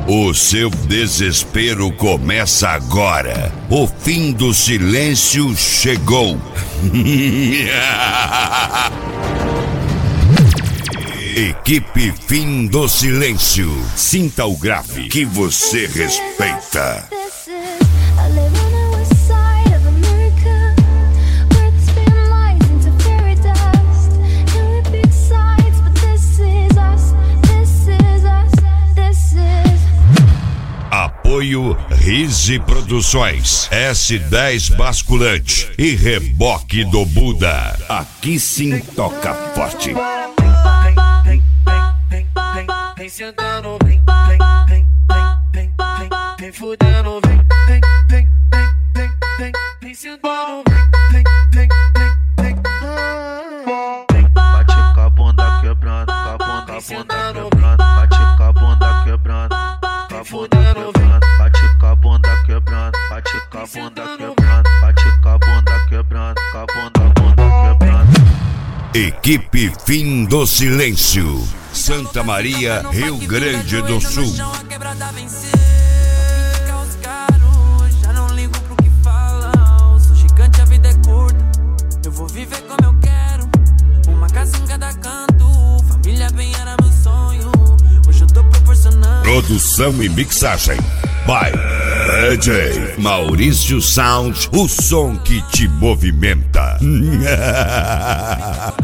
O seu desespero começa agora. O fim do silêncio chegou. Equipe Fim do Silêncio. Sinta o grave que você respeita. Apoio Rise Produções, S10 Basculante e Reboque do Buda. Aqui sim toca forte. Vem sentando, vem fudendo, vem sentando, bate com a bunda quebrando, com a bunda quebrando, bate com a bunda quebrando, com a bunda quebrando, bate com a bunda quebrando, bate com a bunda quebrando, bate com a bunda quebrando, com a bunda quebrando. Equipe Fim do Silêncio, Santa Maria, Rio Grande do Sul. Já não ligo pro que falam. Sou gigante, a vida é curta. Eu vou viver como eu quero. Uma casa em cada canto. Família bem era meu sonho. Hoje eu tô proporcionando. Produção e mixagem by DJ Maurício Sound, o som que te movimenta.